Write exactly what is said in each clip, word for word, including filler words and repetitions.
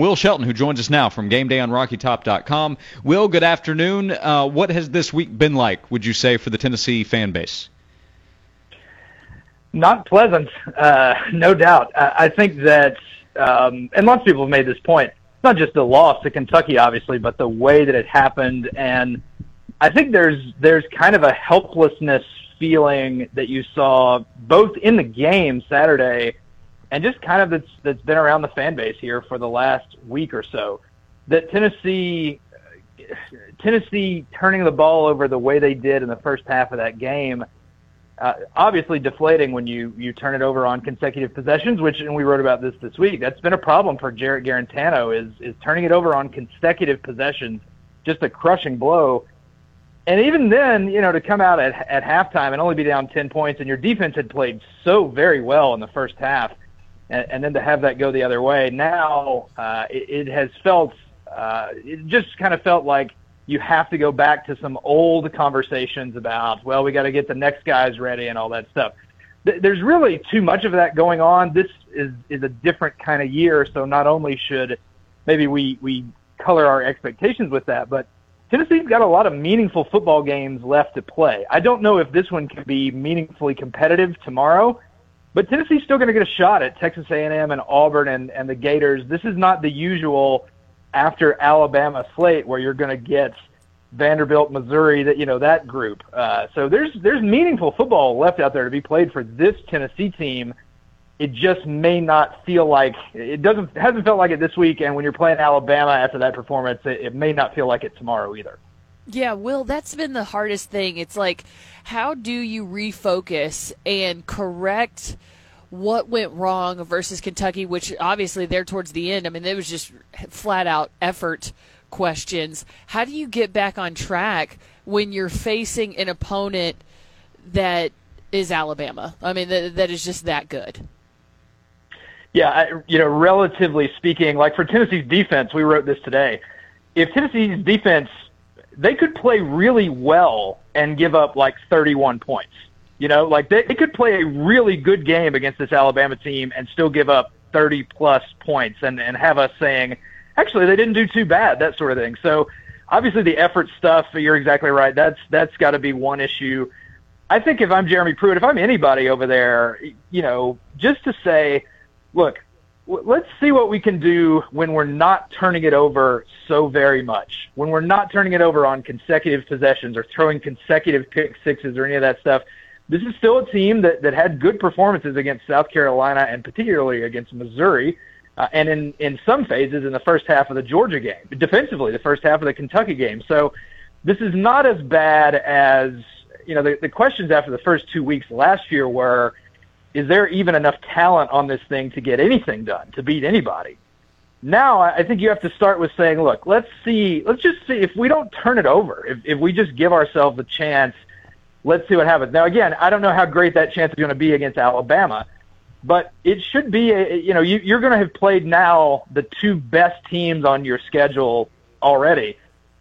Will Shelton, who joins us now from game day on rocky top dot com. Will, good afternoon. Uh, what has this week been like, would you say, for the Tennessee fan base? Not pleasant, uh, no doubt. I, I think that, um, and lots of people have made this point, not just the loss to Kentucky, obviously, but the way that it happened. And I think there's there's kind of a helplessness feeling that you saw both in the game Saturday and just kind of that's that's been around the fan base here for the last week or so, that Tennessee Tennessee turning the ball over the way they did in the first half of that game, uh, obviously deflating when you, you turn it over on consecutive possessions, which, and we wrote about this this week, that's been a problem for Jarrett Guarantano, is is turning it over on consecutive possessions, just a crushing blow. And even then, you know, to come out at, at halftime and only be down ten points, and your defense had played so very well in the first half, and, and then to have that go the other way, now uh, it, it has felt, uh, it just kind of felt like you have to go back to some old conversations about, well, we got to get the next guys ready and all that stuff. Th- there's really too much of that going on. This is, is a different kind of year, so not only should maybe we, we color our expectations with that, but Tennessee's got a lot of meaningful football games left to play. I don't know if this one can be meaningfully competitive tomorrow, but Tennessee's still going to get a shot at Texas A and M and Auburn and, and the Gators. This is not the usual after Alabama slate where you're going to get Vanderbilt, Missouri, that you know that group. Uh, so there's there's meaningful football left out there to be played for this Tennessee team. It just may not feel like it doesn't it hasn't felt like it this week, and when you're playing Alabama after that performance, it, it may not feel like it tomorrow either. Yeah, Will, that's been the hardest thing. It's like, how do you refocus and correct what went wrong versus Kentucky, which obviously they're towards the end. I mean, it was just flat-out effort questions. How do you get back on track when you're facing an opponent that is Alabama? I mean, that, that is just that good. Yeah, I, you know, relatively speaking, like for Tennessee's defense, we wrote this today. If Tennessee's defense, they could play really well and give up like thirty-one points. You know, like they, they could play a really good game against this Alabama team and still give up thirty-plus points and, and have us saying, actually, they didn't do too bad, that sort of thing. So obviously the effort stuff, you're exactly right. That's that's got to be one issue. I think if I'm Jeremy Pruitt, if I'm anybody over there, you know, just to say, look, w- let's see what we can do when we're not turning it over so very much, when we're not turning it over on consecutive possessions or throwing consecutive pick sixes or any of that stuff. This is still a team that, that had good performances against South Carolina and particularly against Missouri, uh, and in, in some phases in the first half of the Georgia game, defensively the first half of the Kentucky game. So this is not as bad as, you know, the, the questions after the first two weeks last year were, is there even enough talent on this thing to get anything done, to beat anybody? Now I think you have to start with saying, look, let's see, let's just see if we don't turn it over, if, if we just give ourselves a chance, let's see what happens. Now, again, I don't know how great that chance is going to be against Alabama, but it should be, a, you know, you, you're going to have played now the two best teams on your schedule already.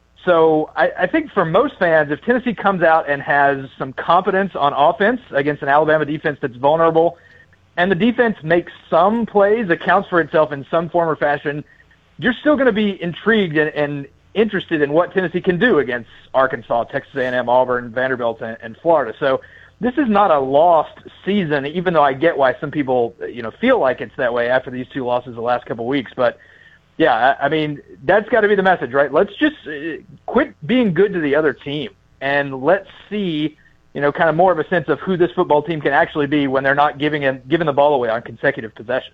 So I, I think for most fans, if Tennessee comes out and has some competence on offense against an Alabama defense that's vulnerable, and the defense makes some plays, accounts for itself in some form or fashion, you're still going to be intrigued and, and interested in what Tennessee can do against Arkansas, Texas A and M, Auburn, Vanderbilt, and, and Florida. So this is not a lost season, even though I get why some people, you know, feel like it's that way after these two losses the last couple of weeks. But yeah, I mean, that's got to be the message, right? Let's just quit being good to the other team and let's see, you know, kind of more of a sense of who this football team can actually be when they're not giving it, giving the ball away on consecutive possessions.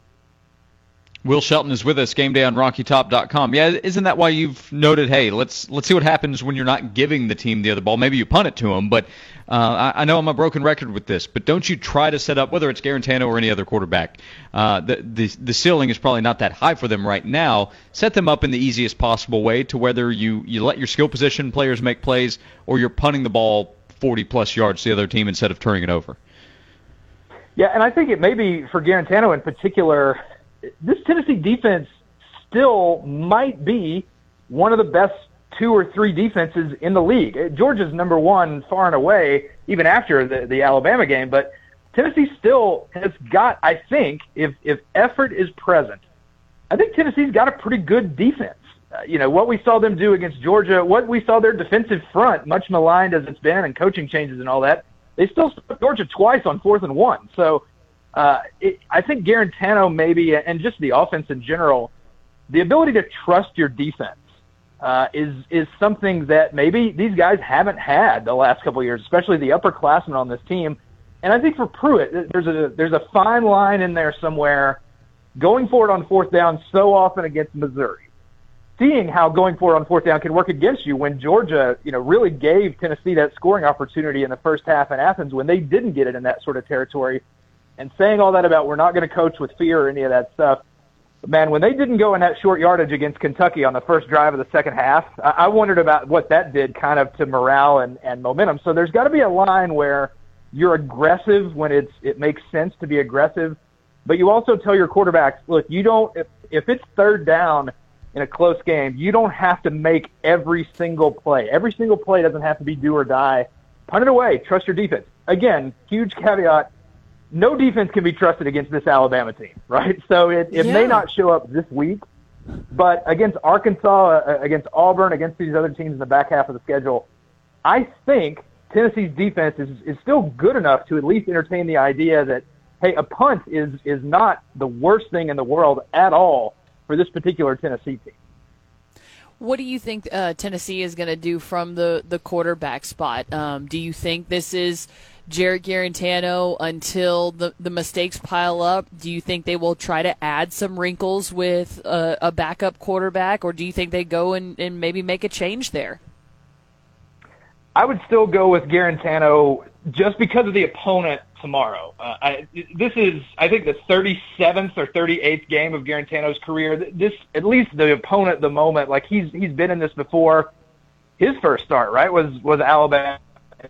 Will Shelton is with us, game day on rocky top dot com. Yeah, isn't that why you've noted, hey, let's let's see what happens when you're not giving the team the other ball. Maybe you punt it to them, but uh, I, I know I'm a broken record with this, but don't you try to set up, whether it's Guarantano or any other quarterback, uh, the, the the ceiling is probably not that high for them right now. Set them up in the easiest possible way to whether you, you let your skill position players make plays or you're punting the ball forty-plus yards to the other team instead of turning it over. Yeah, and I think it may be for Guarantano in particular, this Tennessee defense still might be one of the best two or three defenses in the league. Georgia's number one far and away, even after the, the Alabama game, but Tennessee still has got, I think, if, if effort is present, I think Tennessee's got a pretty good defense. Uh, you know, what we saw them do against Georgia, what we saw their defensive front, much maligned as it's been and coaching changes and all that, they still struck Georgia twice on fourth and one. So uh, it, I think Guarantano maybe, and just the offense in general, the ability to trust your defense uh, is is something that maybe these guys haven't had the last couple of years, especially the upperclassmen on this team. And I think for Pruitt, there's a there's a fine line in there somewhere going for it on fourth down so often against Missouri, seeing how going for it on fourth down can work against you when Georgia, you know, really gave Tennessee that scoring opportunity in the first half in Athens when they didn't get it in that sort of territory, and saying all that about we're not going to coach with fear or any of that stuff. But man, when they didn't go in that short yardage against Kentucky on the first drive of the second half, I wondered about what that did kind of to morale and, and momentum. So there's got to be a line where you're aggressive when it's it makes sense to be aggressive, but you also tell your quarterbacks, look, you don't if, if it's third down in a close game, you don't have to make every single play. Every single play doesn't have to be do or die. Punt it away. Trust your defense. Again, huge caveat. No defense can be trusted against this Alabama team, right? So it, it yeah. may not show up this week, but against Arkansas, uh, against Auburn, against these other teams in the back half of the schedule, I think Tennessee's defense is, is still good enough to at least entertain the idea that, hey, a punt is, is not the worst thing in the world at all for this particular Tennessee team. What do you think uh, Tennessee is going to do from the, the quarterback spot? Um, do you think this is Jarrett Guarantano until the, the mistakes pile up? Do you think they will try to add some wrinkles with a, a backup quarterback, or do you think they go and, and maybe make a change there? I would still go with Guarantano just because of the opponent tomorrow. Uh, I, this is, I think, the thirty-seventh or thirty-eighth game of Guarantano's career. This, at least the opponent at the moment, like he's he's been in this before. His first start, right, was was Alabama.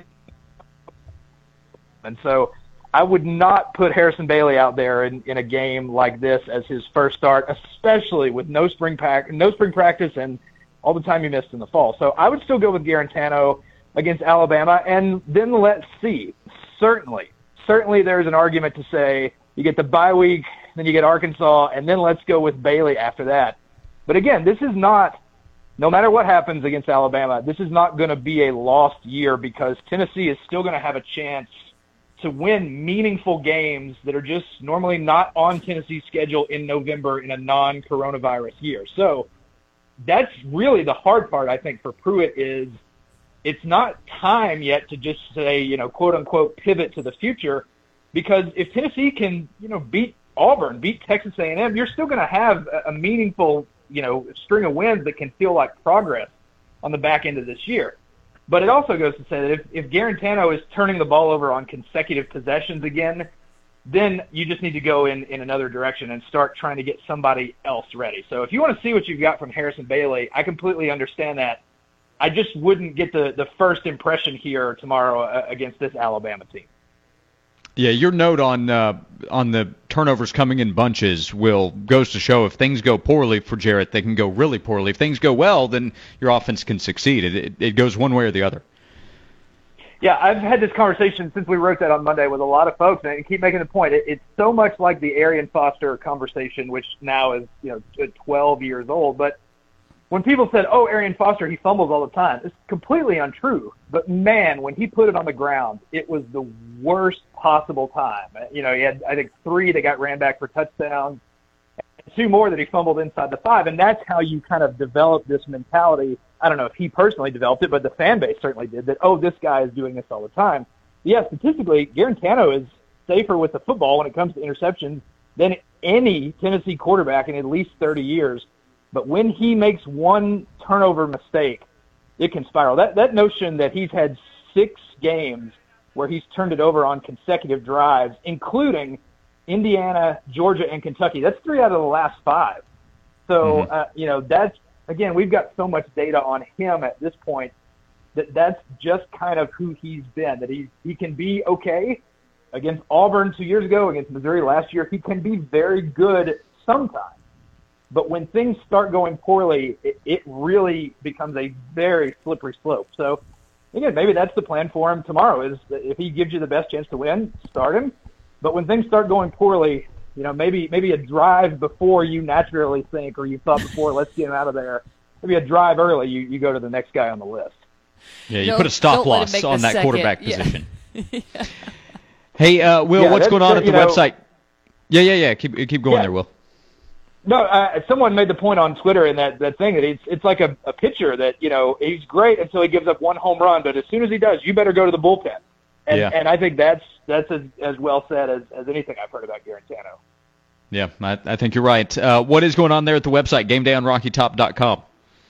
And so I would not put Harrison Bailey out there in, in a game like this as his first start, especially with no spring pack, no spring practice and all the time he missed in the fall. So I would still go with Guarantano against Alabama, and then let's see. Certainly, certainly there's an argument to say you get the bye week, then you get Arkansas, and then let's go with Bailey after that. But again, this is not, no matter what happens against Alabama, this is not going to be a lost year because Tennessee is still going to have a chance to win meaningful games that are just normally not on Tennessee's schedule in November in a non-coronavirus year. So that's really the hard part, I think, for Pruitt is it's not time yet to just say, you know, quote unquote, pivot to the future, because if Tennessee can, you know, beat Auburn, beat Texas A and M, you're still going to have a meaningful, you know, string of wins that can feel like progress on the back end of this year. But it also goes to say that if, if Guarantano is turning the ball over on consecutive possessions again, then you just need to go in, in another direction and start trying to get somebody else ready. So if you want to see what you've got from Harrison Bailey, I completely understand that. I just wouldn't get the, the first impression here tomorrow uh, against this Alabama team. Yeah, your note on uh, on the turnovers coming in bunches will goes to show if things go poorly for Jarrett, they can go really poorly. If things go well, then your offense can succeed. It, it, it goes one way or the other. Yeah, I've had this conversation since we wrote that on Monday with a lot of folks, and I keep making the point. It, it's so much like the Arian Foster conversation, which now is, you know, twelve years old, but when people said, oh, Arian Foster, he fumbles all the time, it's completely untrue. But, man, when he put it on the ground, it was the worst possible time. You know, he had, I think, three that got ran back for touchdowns, and two more that he fumbled inside the five. And that's how you kind of develop this mentality. I don't know if he personally developed it, but the fan base certainly did, that, oh, this guy is doing this all the time. But yeah, statistically, Guarantano is safer with the football when it comes to interceptions than any Tennessee quarterback in at least thirty years. But when he makes one turnover mistake, it can spiral. That that notion that he's had six games where he's turned it over on consecutive drives, including Indiana, Georgia, and Kentucky, that's three out of the last five. So, mm-hmm. uh, you know, that's, again, we've got so much data on him at this point that that's just kind of who he's been, that he, he can be okay against Auburn two years ago, against Missouri last year. He can be very good sometimes. But when things start going poorly, it, it really becomes a very slippery slope. So, again, maybe that's the plan for him tomorrow is that if he gives you the best chance to win, start him. But when things start going poorly, You know, maybe maybe a drive before you naturally think, or you thought before, let's get him out of there. Maybe a drive early, you, you go to the next guy on the list. Yeah, you Don't- put a stop don't let him loss make on the that second. quarterback Yeah. position. Hey, uh, Will, Yeah, what's that's- going on that- at the you know- website? Yeah, yeah, yeah. Keep keep going Yeah. there, Will. No, uh, someone made the point on Twitter in that, that thing that it's it's like a, a pitcher that, you know, he's great until he gives up one home run, but as soon as he does, you better go to the bullpen. And Yeah. and I think that's that's as, as well said as, as anything I've heard about Garantano. Yeah, I, I think you're right. Uh, what is going on there at the website, game day on rocky top dot com?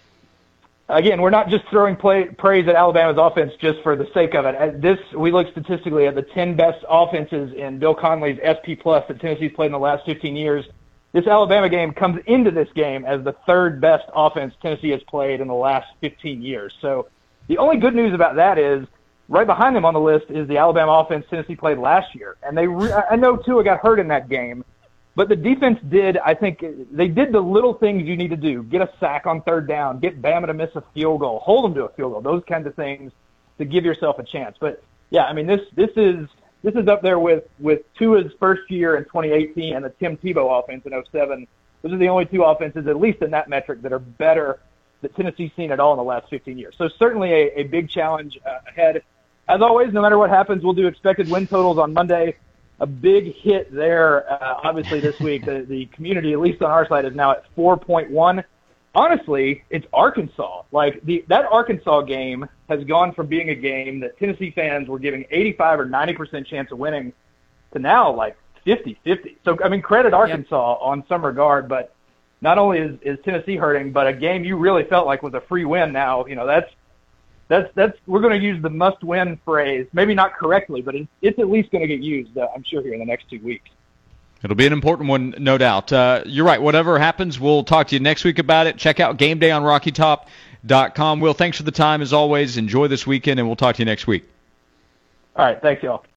Again, we're not just throwing play, praise at Alabama's offense just for the sake of it. At this, we look statistically at the ten best offenses in Bill Connelly's S P Plus that Tennessee's played in the last fifteen years. This Alabama game comes into this game as the third best offense Tennessee has played in the last fifteen years. So the only good news about that is right behind them on the list is the Alabama offense Tennessee played last year. And they, re- I know Tua got hurt in that game, but the defense did, I think, they did the little things you need to do. Get a sack on third down, get Bama to miss a field goal, hold them to a field goal, those kinds of things to give yourself a chance. But, yeah, I mean, this this is this is up there with, with Tua's first year in twenty eighteen and the Tim Tebow offense in oh seven. Those are the only two offenses, at least in that metric, that are better that Tennessee's seen at all in the last fifteen years. So certainly a, a big challenge uh, ahead. As always, no matter what happens, we'll do expected win totals on Monday. A big hit there, uh, obviously, this week. The, the community, at least on our side, is now at four point one. Honestly, it's Arkansas. Like, the, that Arkansas game has gone from being a game that Tennessee fans were giving eighty-five or ninety percent chance of winning to now, like, fifty fifty. So, I mean, credit Arkansas yep. on some regard, but not only is, is Tennessee hurting, but a game you really felt like was a free win now, you know, that's That's that's we're going to use the must-win phrase, maybe not correctly, but it's, it's at least going to get used, uh, I'm sure, here in the next two weeks. It'll be an important one, no doubt. Uh, you're right. Whatever happens, we'll talk to you next week about it. Check out game day on rocky top dot com. Will, thanks for the time as always. Enjoy this weekend, and we'll talk to you next week. All right. Thanks, y'all.